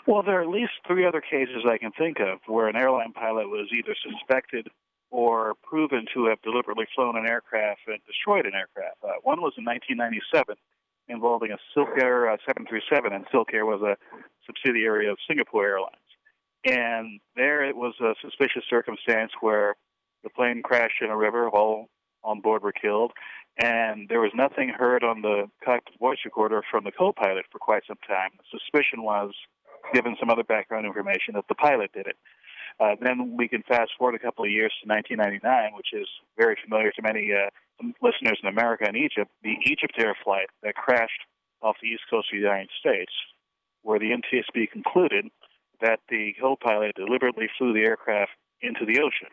Well, there are at least three other cases I can think of where an airline pilot was either suspected or proven to have deliberately flown an aircraft and destroyed an aircraft. One was in 1997 involving a Silk Air 737, and Silk Air was a subsidiary of Singapore Airlines. And there it was a suspicious circumstance where the plane crashed in a river, all on board were killed, and there was nothing heard on the cockpit voice recorder from the co-pilot for quite some time. The suspicion was, given some other background information, that the pilot did it. Then we can fast forward a couple of years to 1999, which is very familiar to many listeners in America and Egypt, the Egypt Air flight that crashed off the east coast of the United States, where the NTSB concluded that the co-pilot deliberately flew the aircraft into the ocean.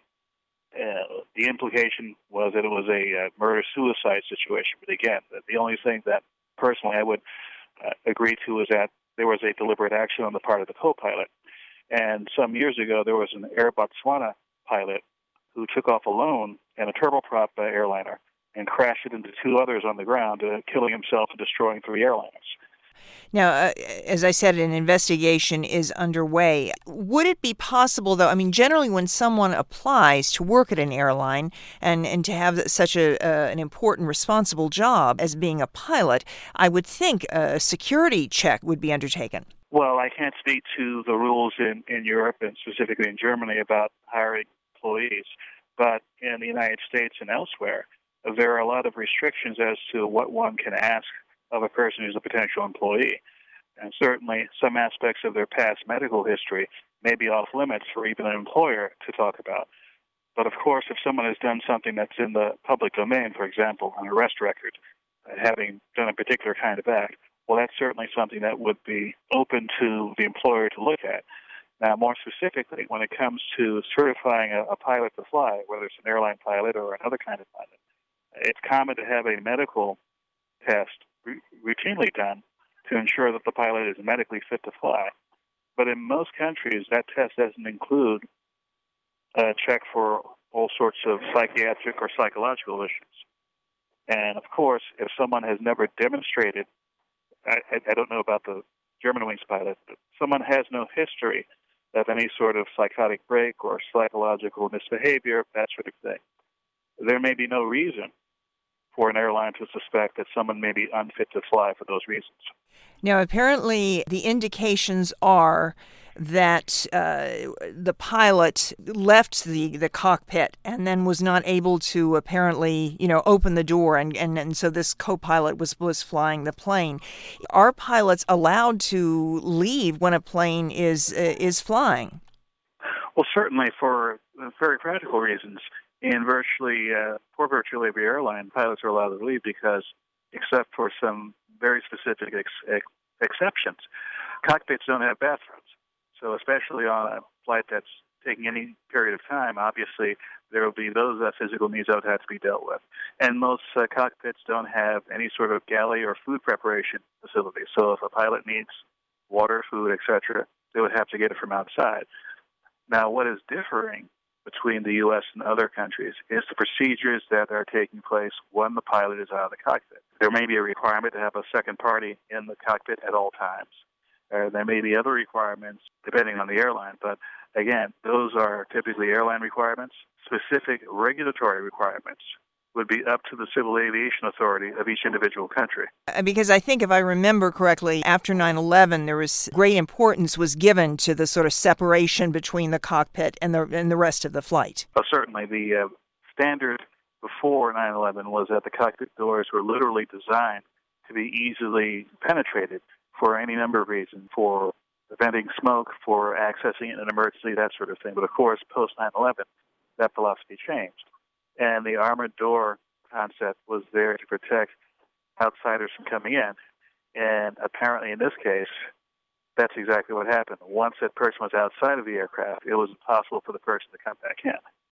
The implication was that it was a murder-suicide situation. But again, the only thing that personally I would agree to is that there was a deliberate action on the part of the co-pilot. And some years ago, there was an Air Botswana pilot who took off alone in a turboprop airliner and crashed it into two others on the ground, killing himself and destroying three airliners. Now, as I said, an investigation is underway. Would it be possible, though, I mean, generally when someone applies to work at an airline and to have such an important, responsible job as being a pilot, I would think a security check would be undertaken. Well, I can't speak to the rules in Europe and specifically in Germany about hiring employees, but in the United States and elsewhere, there are a lot of restrictions as to what one can ask of a person who's a potential employee. And certainly some aspects of their past medical history may be off limits for even an employer to talk about. But of course, if someone has done something that's in the public domain, for example, an arrest record, having done a particular kind of act, well, that's certainly something that would be open to the employer to look at. Now, more specifically, when it comes to certifying a pilot to fly, whether it's an airline pilot or another kind of pilot, it's common to have a medical test routinely done to ensure that the pilot is medically fit to fly. But in most countries, that test doesn't include a check for all sorts of psychiatric or psychological issues. And of course, if someone has never demonstrated, I don't know about the Germanwings pilot, but someone has no history of any sort of psychotic break or psychological misbehavior, that sort of thing, there may be no reason for an airline to suspect that someone may be unfit to fly for those reasons. Now, apparently, the indications are that the pilot left the cockpit and then was not able to apparently, open the door, and so this co-pilot was flying the plane. Are pilots allowed to leave when a plane is flying? Well, certainly for very practical reasons. For virtually every airline, pilots are allowed to leave because, except for some very specific exceptions, cockpits don't have bathrooms. So especially on a flight that's taking any period of time, obviously there will be those physical needs that would have to be dealt with. And most cockpits don't have any sort of galley or food preparation facility. So if a pilot needs water, food, etc., they would have to get it from outside. Now, what is differing between the U.S. and other countries is the procedures that are taking place when the pilot is out of the cockpit. There may be a requirement to have a second party in the cockpit at all times. There may be other requirements depending on the airline, but again, those are typically airline requirements. Specific regulatory requirements would be up to the Civil Aviation Authority of each individual country. Because I think if I remember correctly, after 9/11, there was great importance was given to the sort of separation between the cockpit and the rest of the flight. Certainly, the standard before 9/11 was that the cockpit doors were literally designed to be easily penetrated for any number of reasons, for preventing smoke, for accessing in an emergency, that sort of thing. But of course, post 9/11, that philosophy changed. And the armored door concept was there to protect outsiders from coming in. And apparently in this case, that's exactly what happened. Once that person was outside of the aircraft, it was impossible for the person to come back in.